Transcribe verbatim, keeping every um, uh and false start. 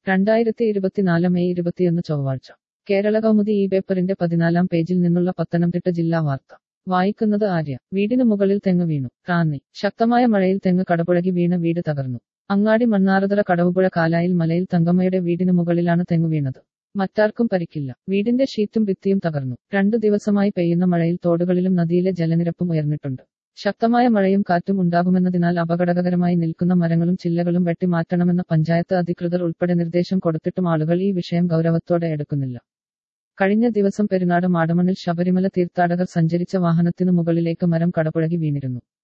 രണ്ടായിരത്തി ഇരുപത്തിനാല് മെയ് ഇരുപത്തിയൊന്ന് ചൊവ്വാഴ്ച കേരള കൗമുദി ഈ പേപ്പറിന്റെ പതിനാലാം പേജിൽ നിന്നുള്ള പത്തനംതിട്ട ജില്ലാ വാർത്ത വായിക്കുന്നത് ആര്യ. വീടിന് മുകളിൽ തെങ്ങ് വീണു. റാന്നി. ശക്തമായ മഴയിൽ തെങ്ങ് കടപുഴകി വീണ വീട് തകർന്നു. അങ്ങാടി മണ്ണാറതറ കടവുപുഴ കാലായിൽ മലയിൽ തങ്കമ്മയുടെ വീടിന് മുകളിലാണ് തെങ്ങ് വീണത്. മറ്റാർക്കും പരിക്കില്ല. വീടിന്റെ ഷീറ്റും ഭിത്തിയും തകർന്നു. രണ്ടു ദിവസമായി പെയ്യുന്ന മഴയിൽ തോടുകളിലും നദിയിലെ ജലനിരപ്പും ഉയർന്നിട്ടുണ്ട്. ശക്തമായ മഴയും കാറ്റും ഉണ്ടാകുമെന്നതിനാൽ അപകടകരമായി നിൽക്കുന്ന മരങ്ങളും ചില്ലകളും വെട്ടിമാറ്റണമെന്ന പഞ്ചായത്ത് അധികൃതർ ഉൾപ്പെടെ നിർദ്ദേശം കൊടുത്തിട്ടും ആളുകൾ ഈ വിഷയം ഗൗരവത്തോടെ എടുക്കുന്നില്ല. കഴിഞ്ഞ ദിവസം പെരുനാട് മാടമണ്ണിൽ ശബരിമല തീർത്ഥാടകർ സഞ്ചരിച്ച വാഹനത്തിനു മുകളിലേക്ക് മരം കടപുഴകി വീണിരുന്നു.